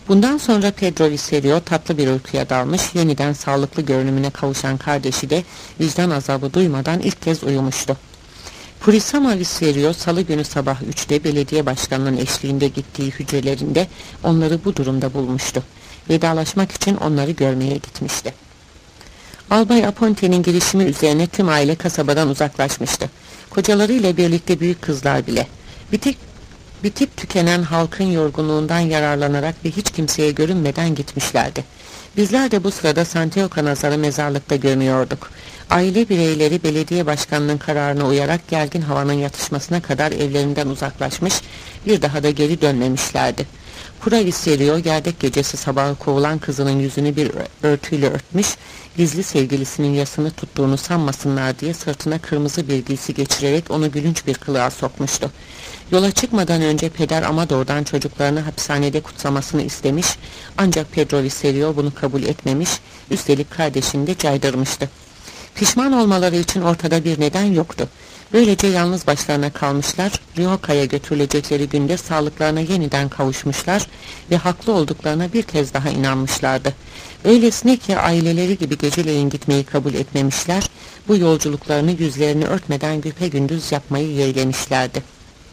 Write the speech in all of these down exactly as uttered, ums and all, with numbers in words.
Bundan sonra Pedro Viserio tatlı bir uykuya dalmış, yeniden sağlıklı görünümüne kavuşan kardeşi de vicdan azabı duymadan ilk kez uyumuştu. Purisama Viserio salı günü sabah üçte belediye başkanının eşliğinde gittiği hücrelerinde onları bu durumda bulmuştu. Vedalaşmak için onları görmeye gitmişti. Albay Aponte'nin girişimi üzerine tüm aile kasabadan uzaklaşmıştı. Kocalarıyla birlikte büyük kızlar bile. Bitip, bitip tükenen halkın yorgunluğundan yararlanarak ve hiç kimseye görünmeden gitmişlerdi. Bizler de bu sırada Santiago Canazar'ı mezarlıkta görmüyorduk. Aile bireyleri belediye başkanının kararına uyarak gergin havanın yatışmasına kadar evlerinden uzaklaşmış, bir daha da geri dönmemişlerdi. Pura Viserio gerdek gecesi sabahı kovulan kızının yüzünü bir örtüyle örtmüş, gizli sevgilisinin yasını tuttuğunu sanmasınlar diye sırtına kırmızı bir giysi geçirerek onu gülünç bir kılığa sokmuştu. Yola çıkmadan önce Peder Amador'dan çocuklarını hapishanede kutsamasını istemiş, ancak Pedro Viserio bunu kabul etmemiş, üstelik kardeşini de caydırmıştı. Pişman olmaları için ortada bir neden yoktu. Böylece yalnız başlarına kalmışlar, Rioca'ya götürülecekleri günde sağlıklarına yeniden kavuşmuşlar ve haklı olduklarına bir kez daha inanmışlardı. Öylesine ki aileleri gibi geceleyin gitmeyi kabul etmemişler, bu yolculuklarını yüzlerini örtmeden güpegündüz yapmayı yeğlemişlerdi.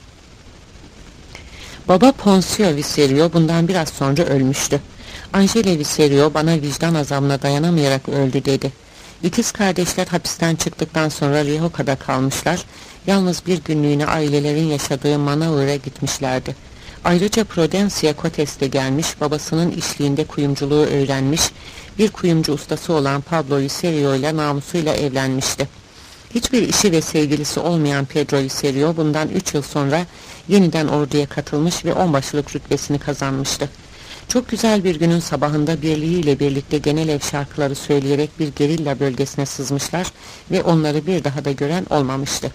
Baba Poncio Viserio bundan biraz sonra ölmüştü. Angele Viserio bana vicdan azabına dayanamayarak öldü dedi. İkiz kardeşler hapisten çıktıktan sonra Rioca'da kalmışlar, yalnız bir günlüğüne ailelerin yaşadığı Manaur'a gitmişlerdi. Ayrıca Prudencia Cotes de gelmiş, babasının işliğinde kuyumculuğu öğrenmiş, bir kuyumcu ustası olan Pablo Viserio ile namusuyla evlenmişti. Hiçbir işi ve sevgilisi olmayan Pedro Viserio bundan üç yıl sonra yeniden orduya katılmış ve onbaşılık rütbesini kazanmıştı. Çok güzel bir günün sabahında birliğiyle birlikte genel ev şarkıları söyleyerek bir gerilla bölgesine sızmışlar ve onları bir daha da gören olmamıştı.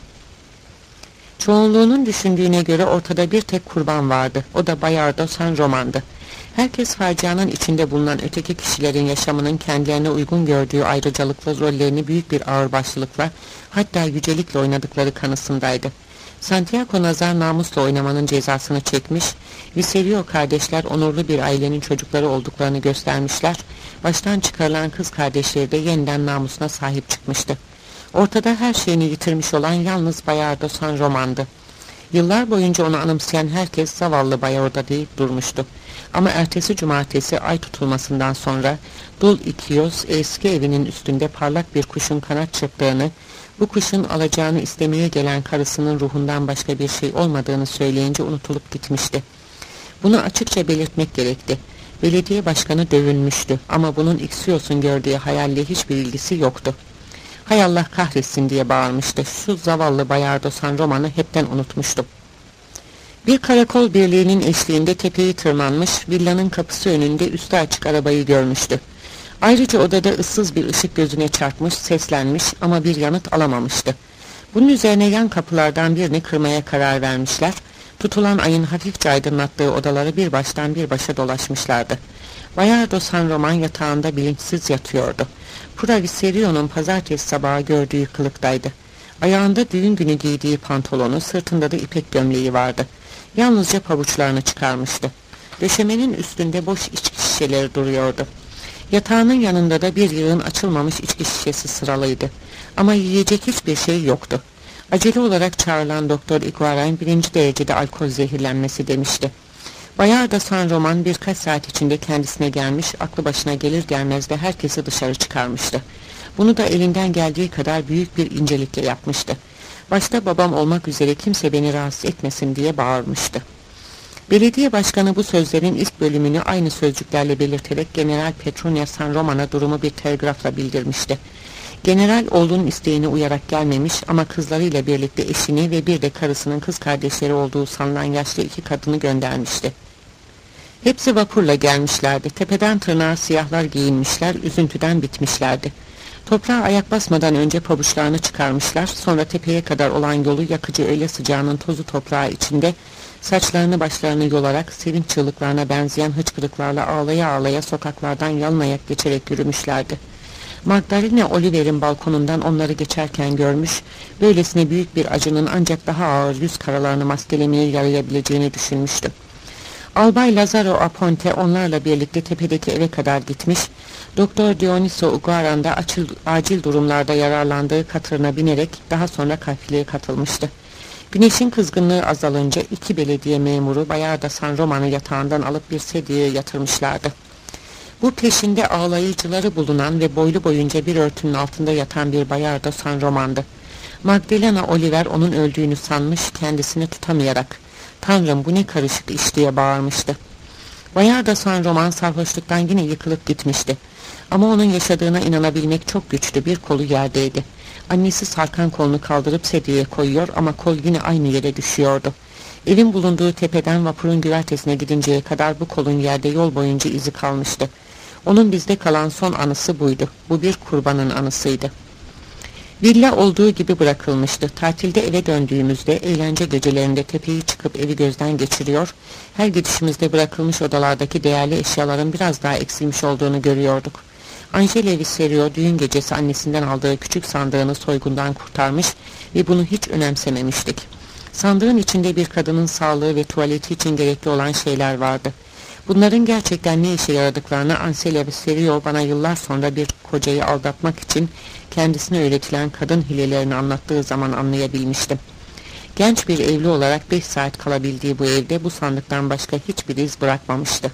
Çoğunluğunun düşündüğüne göre ortada bir tek kurban vardı. O da Bayardo San Roman'dı. Herkes facianın içinde bulunan öteki kişilerin yaşamının kendilerine uygun gördüğü ayrıcalıklı rollerini büyük bir ağırbaşlılıkla, hatta yücelikle oynadıkları kanısındaydı. Santiago Nazar namusla oynamanın cezasını çekmiş, Viserio kardeşler onurlu bir ailenin çocukları olduklarını göstermişler, baştan çıkarılan kız kardeşleri de yeniden namusuna sahip çıkmıştı. Ortada her şeyini yitirmiş olan yalnız Bayardo San Roman'dı. Yıllar boyunca onu anımsayan herkes zavallı Bayardo deyip durmuştu. Ama ertesi cumartesi ay tutulmasından sonra Dul Ikios eski evinin üstünde parlak bir kuşun kanat çırptığını, bu kuşun alacağını istemeye gelen karısının ruhundan başka bir şey olmadığını söyleyince unutulup gitmişti. Bunu açıkça belirtmek gerekti. Belediye başkanı dövülmüştü ama bunun Ixios'un gördüğü hayalle hiçbir ilgisi yoktu. Hay Allah kahretsin diye bağırmıştı. Şu zavallı Bayardo San Roman'ı hepten unutmuştum. Bir karakol birliğinin eşliğinde tepeyi tırmanmış, villanın kapısı önünde üstü açık arabayı görmüştü. Ayrıca odada ıssız bir ışık gözüne çarpmış, seslenmiş ama bir yanıt alamamıştı. Bunun üzerine yan kapılardan birini kırmaya karar vermişler, tutulan ayın hafifçe aydınlattığı odaları bir baştan bir başa dolaşmışlardı. Bayardo San Roman yatağında bilinçsiz yatıyordu. Pura Viserio'nun pazartesi sabahı gördüğü kılıktaydı. Ayağında düğün günü giydiği pantolonu, sırtında da ipek gömleği vardı. Yalnızca pabuçlarını çıkarmıştı. Döşemenin üstünde boş içki şişeleri duruyordu. Yatağının yanında da bir yığın açılmamış içki şişesi sıralıydı. Ama yiyecek hiçbir şey yoktu. Acele olarak çağrılan Doktor Iguarain birinci derecede alkol zehirlenmesi demişti. Bayardo San Roman birkaç saat içinde kendisine gelmiş, aklı başına gelir gelmez de herkesi dışarı çıkarmıştı. Bunu da elinden geldiği kadar büyük bir incelikle yapmıştı. Başta babam olmak üzere kimse beni rahatsız etmesin diye bağırmıştı. Belediye başkanı bu sözlerin ilk bölümünü aynı sözcüklerle belirterek General Petronia San Roman'a durumu bir telgrafla bildirmişti. General oğlunun isteğine uyarak gelmemiş ama kızlarıyla birlikte eşini ve bir de karısının kız kardeşleri olduğu sanılan yaşlı iki kadını göndermişti. Hepsi vapurla gelmişlerdi. Tepeden tırnağa siyahlar giyinmişler, üzüntüden bitmişlerdi. Toprağa ayak basmadan önce pabuçlarını çıkarmışlar, sonra tepeye kadar olan yolu yakıcı öğle sıcağının tozu toprağı içinde saçlarını başlarını yolarak sevinç çığlıklarına benzeyen hıçkırıklarla ağlaya ağlaya sokaklardan yalın geçerek yürümüşlerdi. Magdalena Oliver'in balkonundan onları geçerken görmüş, böylesine büyük bir acının ancak daha ağır yüz karalarını maskelemeye yarayabileceğini düşünmüştü. Albay Lazaro Aponte onlarla birlikte tepedeki eve kadar gitmiş, Doktor Dioniso Uguaran da açıl, acil durumlarda yararlandığı katırına binerek daha sonra kafileye katılmıştı. Güneşin kızgınlığı azalınca iki belediye memuru Bayardo San Román'ı yatağından alıp bir sedyeye yatırmışlardı. Bu peşinde ağlayıcıları bulunan ve boylu boyunca bir örtünün altında yatan bir Bayardo San Román'dı. Magdalena Oliver onun öldüğünü sanmış, kendisini tutamayarak "Tanrım, bu ne karışık iş!" diye bağırmıştı. Bayardo San Román sarhoşluktan yine yıkılıp gitmişti. Ama onun yaşadığına inanabilmek çok güçtü, bir kolu yerdeydi. Annesi sarkan kolunu kaldırıp sedyeye koyuyor ama kol yine aynı yere düşüyordu. Evin bulunduğu tepeden vapurun güvertesine gidinceye kadar bu kolun yerde yol boyunca izi kalmıştı. Onun bizde kalan son anısı buydu. Bu bir kurbanın anısıydı. Villa olduğu gibi bırakılmıştı. Tatilde eve döndüğümüzde eğlence gecelerinde tepeyi çıkıp evi gözden geçiriyor, her gidişimizde bırakılmış odalardaki değerli eşyaların biraz daha eksilmiş olduğunu görüyorduk. Angela Viserio düğün gecesi annesinden aldığı küçük sandığını soygundan kurtarmış ve bunu hiç önemsememiştik. Sandığın içinde bir kadının sağlığı ve tuvaleti için gerekli olan şeyler vardı. Bunların gerçekten ne işe yaradıklarını Angela Viserio bana yıllar sonra bir kocayı aldatmak için kendisine öğretilen kadın hilelerini anlattığı zaman anlayabilmiştim. Genç bir evli olarak beş saat kalabildiği bu evde bu sandıktan başka hiçbir iz bırakmamıştı.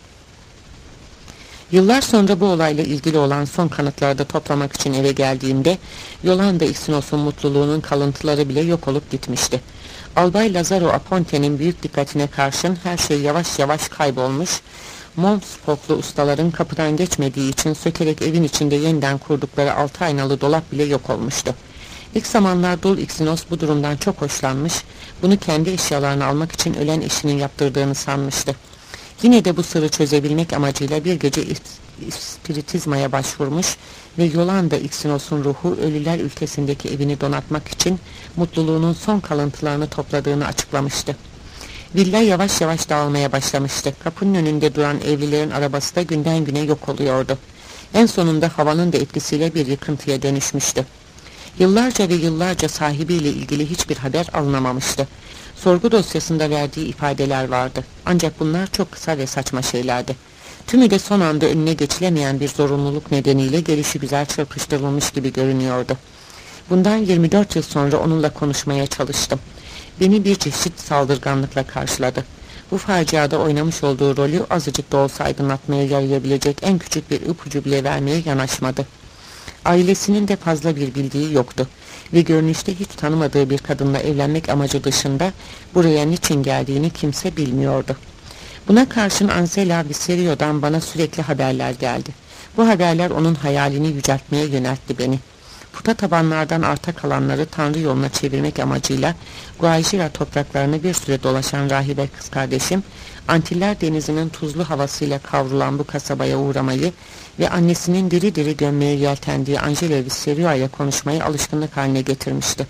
Yıllar sonra bu olayla ilgili olan son kanıtları da toplamak için eve geldiğimde Yolanda Ixnos'un mutluluğunun kalıntıları bile yok olup gitmişti. Albay Lazaro Aponte'nin büyük dikkatine karşın her şey yavaş yavaş kaybolmuş, Momspoklu ustaların kapıdan geçmediği için sökerek evin içinde yeniden kurdukları altı aynalı dolap bile yok olmuştu. İlk zamanlar Dul Ixnos bu durumdan çok hoşlanmış, bunu kendi eşyalarını almak için ölen eşinin yaptırdığını sanmıştı. Yine de bu sırrı çözebilmek amacıyla bir gece spiritizmaya başvurmuş ve Yolanda Ixnos'un ruhu ölüler ülkesindeki evini donatmak için mutluluğunun son kalıntılarını topladığını açıklamıştı. Villa yavaş yavaş dağılmaya başlamıştı. Kapının önünde duran evlilerin arabası da günden güne yok oluyordu. En sonunda havanın da etkisiyle bir yıkıntıya dönüşmüştü. Yıllarca ve yıllarca sahibiyle ilgili hiçbir haber alınamamıştı. Sorgu dosyasında verdiği ifadeler vardı. Ancak bunlar çok kısa ve saçma şeylerdi. Tümü de son anda önüne geçilemeyen bir zorunluluk nedeniyle gelişigüzel çırpıştırılmış gibi görünüyordu. Bundan yirmi dört yıl sonra onunla konuşmaya çalıştım. Beni bir çeşit saldırganlıkla karşıladı. Bu faciada oynamış olduğu rolü azıcık da olsa aydınlatmaya yarayabilecek en küçük bir ipucu bile vermeye yanaşmadı. Ailesinin de fazla bir bildiği yoktu ve görünüşte hiç tanımadığı bir kadınla evlenmek amacı dışında buraya niçin geldiğini kimse bilmiyordu. Buna karşın Angela Viserio'dan bana sürekli haberler geldi. Bu haberler onun hayalini yüceltmeye yöneltti beni. Puta tabanlardan arta kalanları Tanrı yoluna çevirmek amacıyla Guajira topraklarını bir süre dolaşan rahibe kız kardeşim, Antiller denizinin tuzlu havasıyla kavrulan bu kasabaya uğramayı ve annesinin diri diri gömmeye yeltendiği Angela Viserio ile konuşmayı alışkınlık haline getirmişti.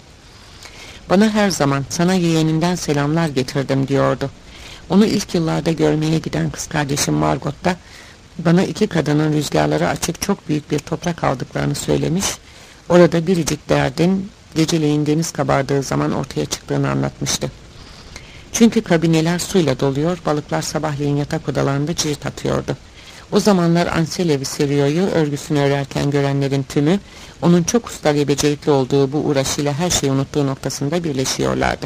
Bana her zaman "Sana yeğeninden selamlar getirdim" diyordu. Onu ilk yıllarda görmeye giden kız kardeşim Margot da bana iki kadının rüzgarlara açık çok büyük bir toprak aldıklarını söylemiş, orada biricik derdin geceleyin deniz kabardığı zaman ortaya çıktığını anlatmıştı. Çünkü kabineler suyla doluyor, balıklar sabahleyin yatak odalarında cirit atıyordu. O zamanlar Angela Viserio'yu örgüsünü örerken görenlerin tümü, onun çok usta ve becerikli olduğu bu uğraşıyla her şeyi unuttuğu noktasında birleşiyorlardı.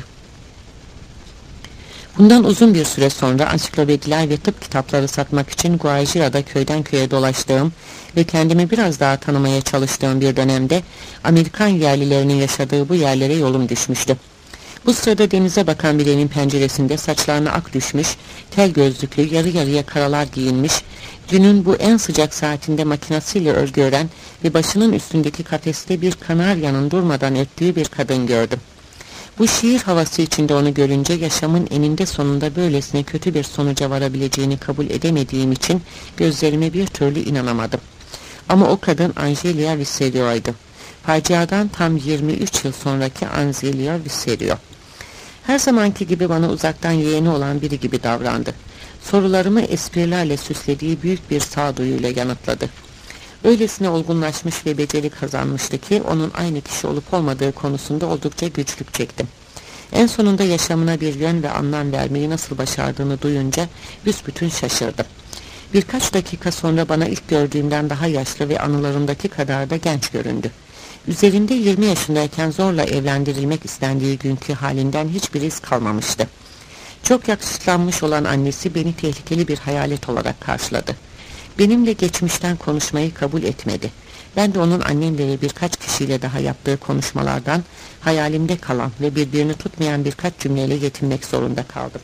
Bundan uzun bir süre sonra ansiklopediler ve tıp kitapları satmak için Guajira'da köyden köye dolaştığım ve kendimi biraz daha tanımaya çalıştığım bir dönemde Amerikan yerlilerinin yaşadığı bu yerlere yolum düşmüştü. Bu sırada denize bakan bir evin penceresinde saçlarına ak düşmüş, tel gözlüklü, yarı yarıya karalar giyinmiş, günün bu en sıcak saatinde makinasıyla örgü ören ve başının üstündeki kafeste bir kanaryanın durmadan öttüğü bir kadın gördüm. Bu şiir havası içinde onu görünce yaşamın eninde sonunda böylesine kötü bir sonuca varabileceğini kabul edemediğim için gözlerime bir türlü inanamadım. Ama o kadın Angela Viserio'ydu. Faciadan tam yirmi üç yıl sonraki Angela Viserio. Her zamanki gibi bana uzaktan yeğeni olan biri gibi davrandı. Sorularımı esprilerle süslediği büyük bir sağduyuyla yanıtladı. Öylesine olgunlaşmış ve beceri kazanmıştı ki onun aynı kişi olup olmadığı konusunda oldukça güçlük çektim. En sonunda yaşamına bir yön ve anlam vermeyi nasıl başardığını duyunca büsbütün şaşırdım. Birkaç dakika sonra bana ilk gördüğümden daha yaşlı ve anılarımdaki kadar da genç göründü. Üzerinde yirmi yaşındayken zorla evlendirilmek istendiği günkü halinden hiçbir iz kalmamıştı. Çok yakışıklanmış olan annesi beni tehlikeli bir hayalet olarak karşıladı. Benimle geçmişten konuşmayı kabul etmedi. Ben de onun annemle ve birkaç kişiyle daha yaptığı konuşmalardan hayalimde kalan ve birbirini tutmayan birkaç cümleyle yetinmek zorunda kaldım.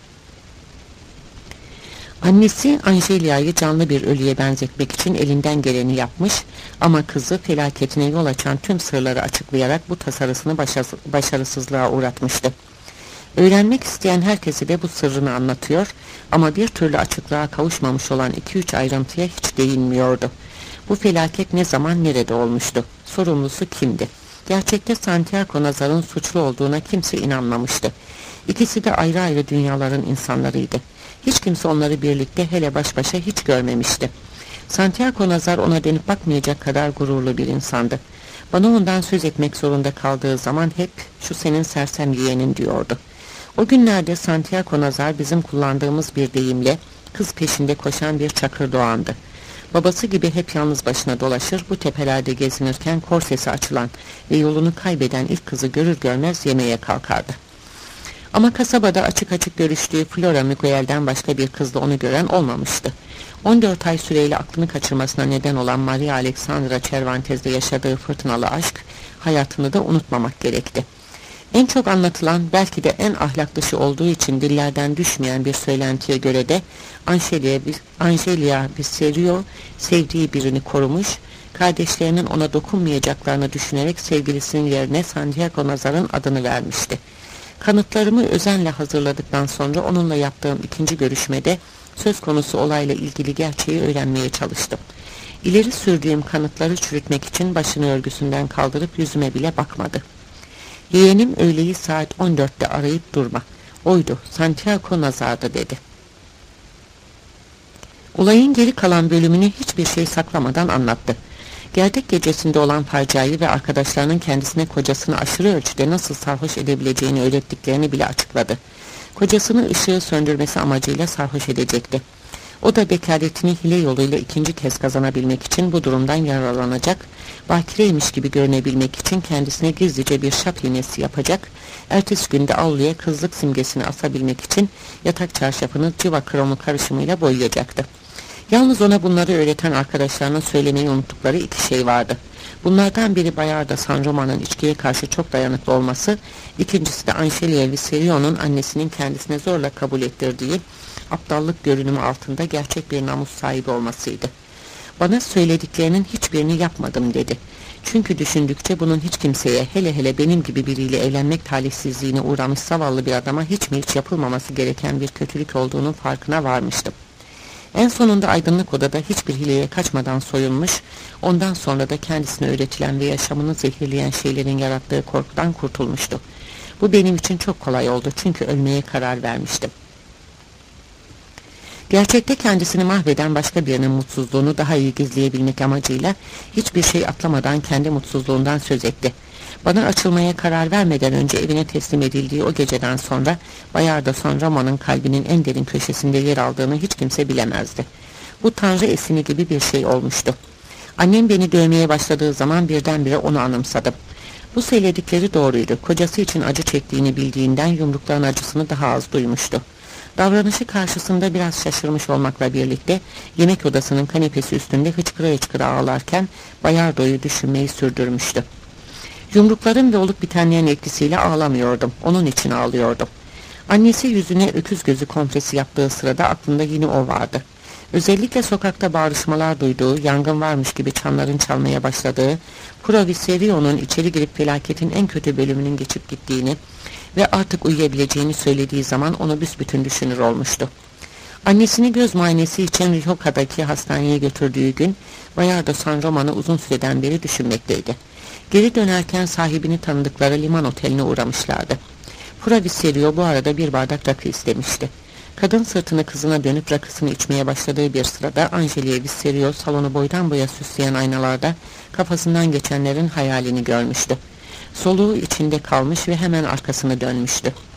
Annesi Angelia'yı canlı bir ölüye benzetmek için elinden geleni yapmış ama kızı felaketine yol açan tüm sırları açıklayarak bu tasarısını başarısızlığa uğratmıştı. Öğrenmek isteyen herkese de bu sırrını anlatıyor ama bir türlü açıklığa kavuşmamış olan iki üç ayrıntıya hiç değinmiyordu. Bu felaket ne zaman nerede olmuştu? Sorumlusu kimdi? Gerçekte Santiago Nazar'ın suçlu olduğuna kimse inanmamıştı. İkisi de ayrı ayrı dünyaların insanlarıydı. Hiç kimse onları birlikte hele baş başa hiç görmemişti. Santiago Nazar ona dönüp bakmayacak kadar gururlu bir insandı. Bana ondan söz etmek zorunda kaldığı zaman hep şu senin sersem yeğenin diyordu. O günlerde Santiago Nazar bizim kullandığımız bir deyimle kız peşinde koşan bir çakır doğandı. Babası gibi hep yalnız başına dolaşır, bu tepelerde gezinirken korsesi açılan ve yolunu kaybeden ilk kızı görür görmez yemeğe kalkardı. Ama kasabada açık açık görüştüğü Flora Miguel'den başka bir kızla onu gören olmamıştı. on dört ay süreyle aklını kaçırmasına neden olan Maria Alexandra Cervantes'de yaşadığı fırtınalı aşk hayatını da unutmamak gerekti. En çok anlatılan, belki de en ahlak dışı olduğu için dillerden düşmeyen bir söylentiye göre de Angelia, Angelia Vicerio sevdiği birini korumuş, kardeşlerinin ona dokunmayacaklarını düşünerek sevgilisinin yerine Santiago Nazar'ın adını vermişti. Kanıtlarımı özenle hazırladıktan sonra onunla yaptığım ikinci görüşmede söz konusu olayla ilgili gerçeği öğrenmeye çalıştım. İleri sürdüğüm kanıtları çürütmek için başını örgüsünden kaldırıp yüzüme bile bakmadı. Yeğenim öğleyi saat on dörtte arayıp durma. Oydu, Santiago Nazar'dı dedi. Olayın geri kalan bölümünü hiçbir şey saklamadan anlattı. Gerdek gecesinde olan faciayı ve arkadaşlarının kendisine kocasını aşırı ölçüde nasıl sarhoş edebileceğini öğrettiklerini bile açıkladı. Kocasını ışığı söndürmesi amacıyla sarhoş edecekti. O da bekaretini hile yoluyla ikinci kez kazanabilmek için bu durumdan yararlanacak, bakireymiş gibi görünebilmek için kendisine gizlice bir şap iğnesi yapacak, ertesi günde avluya kızlık simgesini asabilmek için yatak çarşafını cıva kromu karışımıyla boyayacaktı. Yalnız ona bunları öğreten arkadaşlarına söylemeyi unuttukları iki şey vardı. Bunlardan biri Bayardo San Román'ın içkiye karşı çok dayanıklı olması, ikincisi de Angelia Vicerio'nun annesinin kendisine zorla kabul ettirdiği aptallık görünümü altında gerçek bir namus sahibi olmasıydı. Bana söylediklerinin hiçbirini yapmadım dedi. Çünkü düşündükçe bunun hiç kimseye, hele hele benim gibi biriyle evlenmek talihsizliğine uğramış zavallı bir adama hiç mi hiç yapılmaması gereken bir kötülük olduğunun farkına varmıştım. En sonunda aydınlık odada hiçbir hileye kaçmadan soyulmuş, ondan sonra da kendisine öğretilen ve yaşamını zehirleyen şeylerin yarattığı korkudan kurtulmuştu. Bu benim için çok kolay oldu çünkü ölmeye karar vermiştim. Gerçekte kendisini mahveden başka birinin mutsuzluğunu daha iyi gizleyebilmek amacıyla hiçbir şey atlamadan kendi mutsuzluğundan söz etti. Bana açılmaya karar vermeden önce evine teslim edildiği o geceden sonra Bayardo San Román'ın kalbinin en derin köşesinde yer aldığını hiç kimse bilemezdi. Bu tanrı esini gibi bir şey olmuştu. Annem beni dövmeye başladığı zaman birdenbire onu anımsadım. Bu söyledikleri doğruydu. Kocası için acı çektiğini bildiğinden yumrukların acısını daha az duymuştu. Davranışı karşısında biraz şaşırmış olmakla birlikte yemek odasının kanepesi üstünde hıçkıra hıçkıra ağlarken Bayardo'yu düşünmeyi sürdürmüştü. Yumrukların ve olup bitenlerin etkisiyle ağlamıyordum. Onun için ağlıyordum. Annesi yüzüne öküz gözü kompresi yaptığı sırada aklında yine o vardı. Özellikle sokakta bağırışmalar duyduğu, yangın varmış gibi çanların çalmaya başladığı, Pro Vicerio'nun içeri girip felaketin en kötü bölümünün geçip gittiğini ve artık uyuyabileceğini söylediği zaman onu büsbütün düşünür olmuştu. Annesini göz muayenesi için Rioca'daki hastaneye götürdüğü gün Bayardo San Román'ı uzun süreden beri düşünmekteydi. Geri dönerken sahibini tanıdıkları liman oteline uğramışlardı. Pro Vicerio bu arada bir bardak rakı istemişti. Kadın sırtını kızına dönüp rakısını içmeye başladığı bir sırada Angelia Vicerio salonu boydan boya süsleyen aynalarda kafasından geçenlerin hayalini görmüştü. Soluğu içinde kalmış ve hemen arkasını dönmüştü.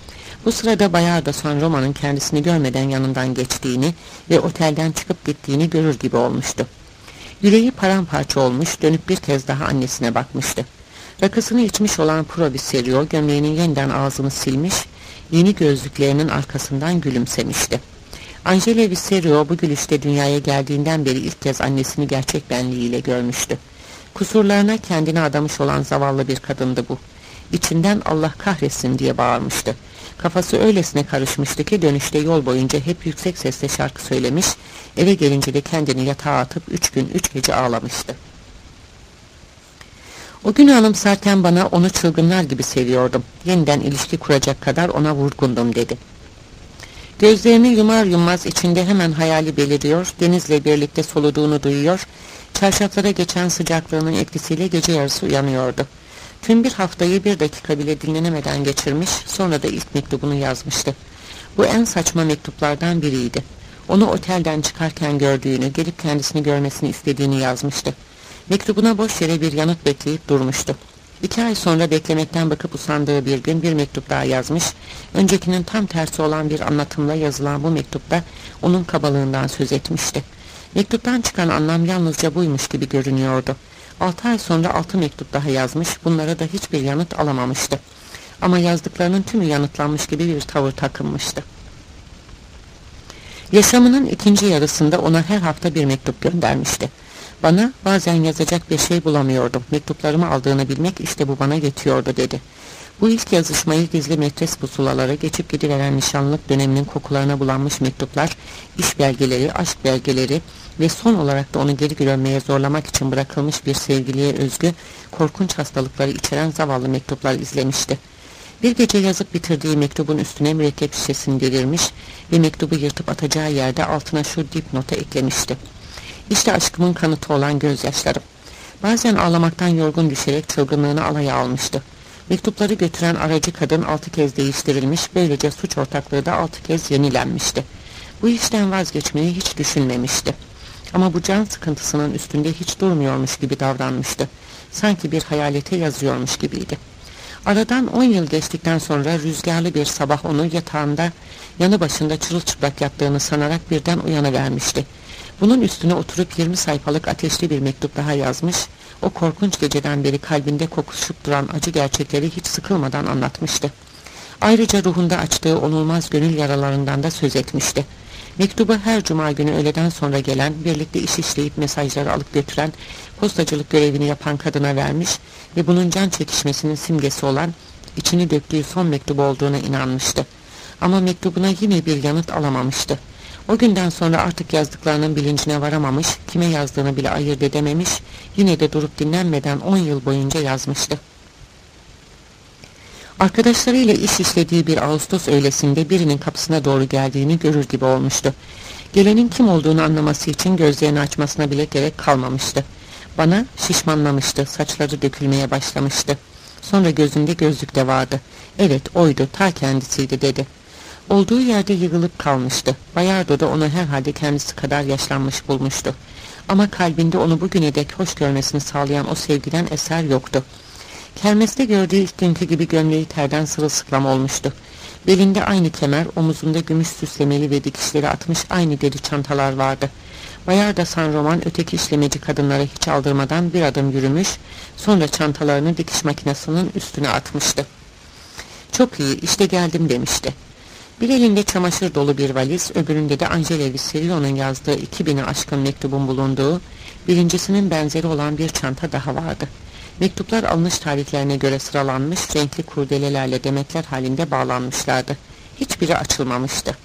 Bu sırada Bayardo San Roma'nın kendisini görmeden yanından geçtiğini ve otelden çıkıp gittiğini görür gibi olmuştu. Yüreği paramparça olmuş, dönüp bir kez daha annesine bakmıştı. Rakısını içmiş olan Proviserio gömleğinin yeniden ağzını silmiş, yeni gözlüklerinin arkasından gülümsemişti. Angela Viserio bu gülüşte dünyaya geldiğinden beri ilk kez annesini gerçek benliğiyle görmüştü. Kusurlarına kendini adamış olan zavallı bir kadındı bu. İçinden Allah kahretsin diye bağırmıştı. Kafası öylesine karışmıştı ki dönüşte yol boyunca hep yüksek sesle şarkı söylemiş, eve gelince de kendini yatağa atıp üç gün üç gece ağlamıştı. O günü anımsarken bana onu çılgınlar gibi seviyordum. Yeniden ilişki kuracak kadar ona vurgundum dedi. Gözlerini yumar yummaz içinde hemen hayali beliriyor, denizle birlikte soluduğunu duyuyor, çarşaflara geçen sıcaklığının etkisiyle gece yarısı uyanıyordu. Tüm bir haftayı bir dakika bile dinlenemeden geçirmiş, sonra da ilk mektubunu yazmıştı. Bu en saçma mektuplardan biriydi. Onu otelden çıkarken gördüğünü, gelip kendisini görmesini istediğini yazmıştı. Mektubuna boş yere bir yanıt bekleyip durmuştu. İki ay sonra beklemekten bakıp usandığı bir gün bir mektup daha yazmış, öncekinin tam tersi olan bir anlatımla yazılan bu mektupta onun kabalığından söz etmişti. Mektuptan çıkan anlam yalnızca buymuş gibi görünüyordu. Altı ay sonra altı mektup daha yazmış, bunlara da hiçbir yanıt alamamıştı. Ama yazdıklarının tümü yanıtlanmış gibi bir tavır takınmıştı. Yaşamının ikinci yarısında ona her hafta bir mektup göndermişti. Bana bazen yazacak bir şey bulamıyordum. Mektuplarımı aldığını bilmek işte bu bana yetiyordu dedi. Bu ilk yazışmayı gizli metres pusulaları, geçip gidiveren nişanlılık döneminin kokularına bulanmış mektuplar, iş belgeleri, aşk belgeleri ve son olarak da onu geri görmeye zorlamak için bırakılmış bir sevgiliye özgü korkunç hastalıkları içeren zavallı mektuplar izlemişti. Bir gece yazıp bitirdiği mektubun üstüne mürekkep şişesini devirmiş ve mektubu yırtıp atacağı yerde altına şu dipnota eklemişti. İşte aşkımın kanıtı olan gözyaşlarım. Bazen ağlamaktan yorgun düşerek çılgınlığını alaya almıştı. Mektupları götüren aracı kadın altı kez değiştirilmiş, böylece suç ortaklığı da altı kez yenilenmişti. Bu işten vazgeçmeyi hiç düşünmemişti. Ama bu can sıkıntısının üstünde hiç durmuyormuş gibi davranmıştı. Sanki bir hayalete yazıyormuş gibiydi. Aradan on yıl geçtikten sonra rüzgarlı bir sabah onu yatağında yanı başında çırılçıplak yattığını sanarak birden uyanıvermişti. Bunun üstüne oturup yirmi sayfalık ateşli bir mektup daha yazmış, o korkunç geceden beri kalbinde kokuşup duran acı gerçekleri hiç sıkılmadan anlatmıştı. Ayrıca ruhunda açtığı onulmaz gönül yaralarından da söz etmişti. Mektubu her cuma günü öğleden sonra gelen, birlikte iş işleyip mesajları alıp götüren, postacılık görevini yapan kadına vermiş ve bunun can çekişmesinin simgesi olan içini döktüğü son mektubu olduğuna inanmıştı. Ama mektubuna yine bir yanıt alamamıştı. O günden sonra artık yazdıklarının bilincine varamamış, kime yazdığını bile ayırt edememiş, yine de durup dinlenmeden on yıl boyunca yazmıştı. Arkadaşlarıyla iş işlediği bir Ağustos öğlesinde birinin kapısına doğru geldiğini görür gibi olmuştu. Gelenin kim olduğunu anlaması için gözlerini açmasına bile gerek kalmamıştı. Bana şişmanlamıştı, saçları dökülmeye başlamıştı. Sonra gözünde gözlük de vardı. Evet, oydu, ta kendisiydi dedi. Olduğu yerde yığılıp kalmıştı. Bayardo da onu herhalde kendisi kadar yaşlanmış bulmuştu. Ama kalbinde onu bugüne dek hoş görmesini sağlayan o sevgiden eser yoktu. Kermeste gördüğü ilk günkü gibi gömleği terden sırılsıklam olmuştu. Belinde aynı kemer, omuzunda gümüş süslemeli ve dikişleri atmış aynı deri çantalar vardı. Bayardo San Roman öteki işlemeci kadınlara hiç aldırmadan bir adım yürümüş, sonra çantalarını dikiş makinesinin üstüne atmıştı. Çok iyi, işte geldim demişti. Bir elinde çamaşır dolu bir valiz, öbüründe de Angela Viserio'nun yazdığı iki bini aşkın mektubun bulunduğu, birincisinin benzeri olan bir çanta daha vardı. Mektuplar alınış tarihlerine göre sıralanmış, renkli kurdelelerle demetler halinde bağlanmışlardı. Hiçbiri açılmamıştı.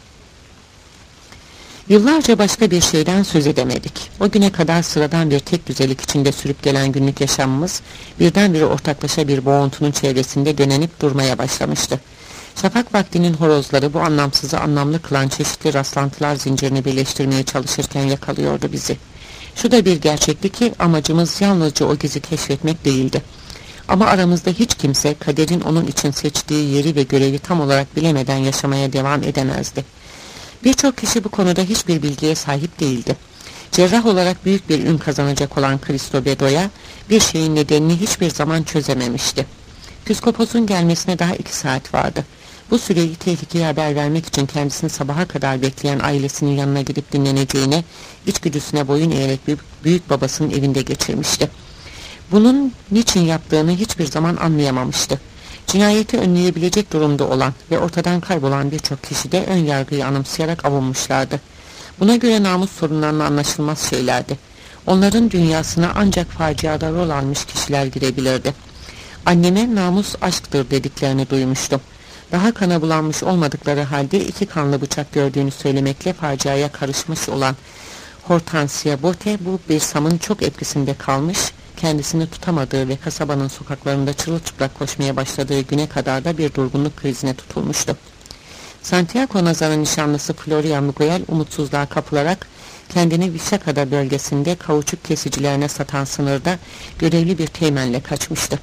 Yıllarca başka bir şeyden söz edemedik. O güne kadar sıradan bir tek düzelik içinde sürüp gelen günlük yaşamımız, birdenbire ortaklaşa bir boğuntunun çevresinde dönenip durmaya başlamıştı. Şafak vaktinin horozları bu anlamsızı anlamlı kılan çeşitli rastlantılar zincirini birleştirmeye çalışırken yakalıyordu bizi. Şu da bir gerçekti ki amacımız yalnızca o gizi keşfetmek değildi. Ama aramızda hiç kimse kaderin onun için seçtiği yeri ve görevi tam olarak bilemeden yaşamaya devam edemezdi. Birçok kişi bu konuda hiçbir bilgiye sahip değildi. Cerrah olarak büyük bir ün kazanacak olan Cristo Bedoya bir şeyin nedenini hiçbir zaman çözememişti. Psikoposun gelmesine daha iki saat vardı. Bu süreyi tehlikeye haber vermek için kendisini sabaha kadar bekleyen ailesinin yanına gidip dinleneceğine, içgüdüsüne boyun eğerek büyük, büyük babasının evinde geçirmişti. Bunun niçin yaptığını hiçbir zaman anlayamamıştı. Cinayeti önleyebilecek durumda olan ve ortadan kaybolan birçok kişi de ön yargıyı anımsayarak avunmuşlardı. Buna göre namus sorunlarına anlaşılmaz şeylerdi. Onların dünyasına ancak faciada rol almış kişiler girebilirdi. Anneme namus aşktır dediklerini duymuştum. Daha kana bulanmış olmadıkları halde iki kanlı bıçak gördüğünü söylemekle faciaya karışmış olan Hortensia Bote bu bir samın çok etkisinde kalmış, kendisini tutamadığı ve kasabanın sokaklarında çırılçıplak koşmaya başladığı güne kadar da bir durgunluk krizine tutulmuştu. Santiago Nazar'ın nişanlısı Floria Miguel umutsuzluğa kapılarak kendini Vişakada bölgesinde kauçuk kesicilerine satan sınırda görevli bir teğmenle kaçmıştı.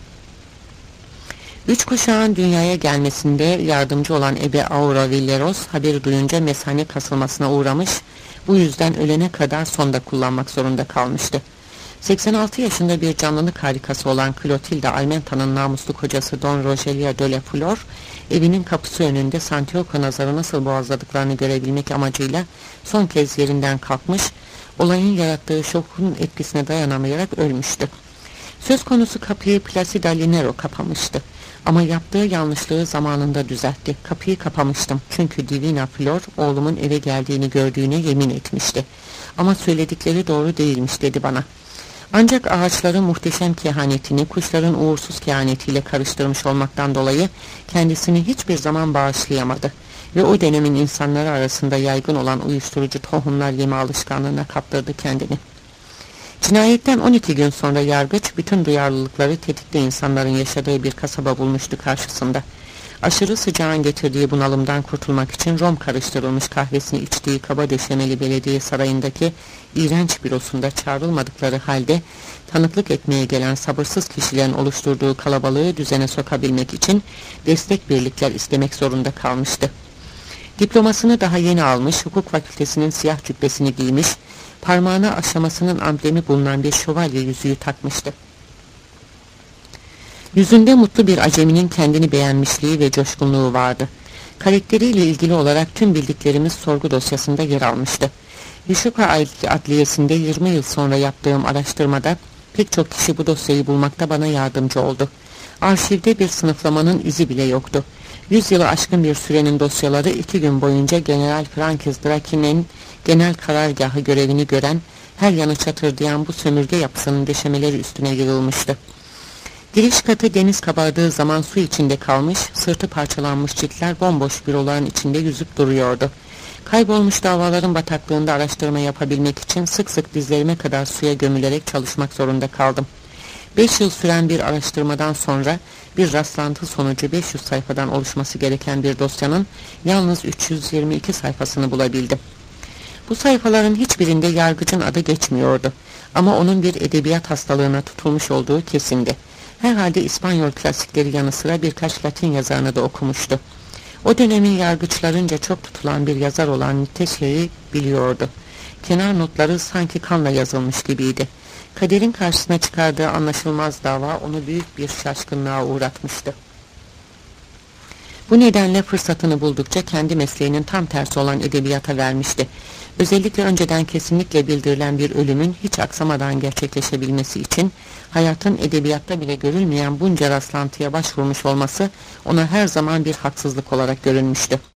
Üç kuşağın dünyaya gelmesinde yardımcı olan ebe Aura Villeros haberi duyunca mesane kasılmasına uğramış, bu yüzden ölene kadar sonda kullanmak zorunda kalmıştı. seksen altı yaşında bir canlılık harikası olan Clotilde Almenta'nın namuslu kocası Don Rogelio de la Flor, evinin kapısı önünde Santiago Nazar'ı nasıl boğazladıklarını görebilmek amacıyla son kez yerinden kalkmış, olayın yarattığı şokun etkisine dayanamayarak ölmüştü. Söz konusu kapıyı Placida Linero kapamıştı. Ama yaptığı yanlışlığı zamanında düzeltti. Kapıyı kapamıştım çünkü Divina Flor oğlumun eve geldiğini gördüğüne yemin etmişti. Ama söyledikleri doğru değilmiş dedi bana. Ancak ağaçların muhteşem kehanetini kuşların uğursuz kehanetiyle karıştırmış olmaktan dolayı kendisini hiçbir zaman bağışlayamadı. Ve o dönemin insanları arasında yaygın olan uyuşturucu tohumlar yeme alışkanlığına kaptırdı kendini. Cinayetten on iki gün sonra yargıç bütün duyarlılıkları tetikte insanların yaşadığı bir kasaba bulmuştu karşısında. Aşırı sıcağın getirdiği bunalımdan kurtulmak için rom karıştırılmış kahvesini içtiği kaba döşemeli belediye sarayındaki iğrenç bürosunda çağrılmadıkları halde tanıklık etmeye gelen sabırsız kişilerin oluşturduğu kalabalığı düzene sokabilmek için destek birlikler istemek zorunda kalmıştı. Diplomasını daha yeni almış, hukuk fakültesinin siyah cübbesini giymiş, parmağına aşamasının amblemi bulunan bir şövalye yüzüğü takmıştı. Yüzünde mutlu bir aceminin kendini beğenmişliği ve coşkunluğu vardı. Karakteriyle ilgili olarak tüm bildiklerimiz sorgu dosyasında yer almıştı. Vişuka Adliyesi'nde yirmi yıl sonra yaptığım araştırmada pek çok kişi bu dosyayı bulmakta bana yardımcı oldu. Arşivde bir sınıflamanın izi bile yoktu. Yüz yılı aşkın bir sürenin dosyaları iki gün boyunca General Frankis Draken'in genel karargahı görevini gören, her yanı çatırdayan bu sömürge yapısının deşemeleri üstüne yığılmıştı. Giriş katı deniz kabardığı zaman su içinde kalmış, sırtı parçalanmış ciltler bomboş büroların içinde yüzüp duruyordu. Kaybolmuş davaların bataklığında araştırma yapabilmek için sık sık dizlerime kadar suya gömülerek çalışmak zorunda kaldım. Beş yıl süren bir araştırmadan sonra bir rastlantı sonucu beş yüz sayfadan oluşması gereken bir dosyanın yalnız üç yüz yirmi iki sayfasını bulabildim. Bu sayfaların hiçbirinde yargıcın adı geçmiyordu. Ama onun bir edebiyat hastalığına tutulmuş olduğu kesindi. Herhalde İspanyol klasikleri yanı sıra birkaç Latin yazarını da okumuştu. O dönemin yargıçlarınca çok tutulan bir yazar olan Niteşe'yi biliyordu. Kenar notları sanki kanla yazılmış gibiydi. Kaderin karşısına çıkardığı anlaşılmaz dava onu büyük bir şaşkınlığa uğratmıştı. Bu nedenle fırsatını buldukça kendi mesleğinin tam tersi olan edebiyata vermişti. Özellikle önceden kesinlikle bildirilen bir ölümün hiç aksamadan gerçekleşebilmesi için hayatın edebiyatta bile görülmeyen bunca rastlantıya başvurmuş olması ona her zaman bir haksızlık olarak görünmüştü.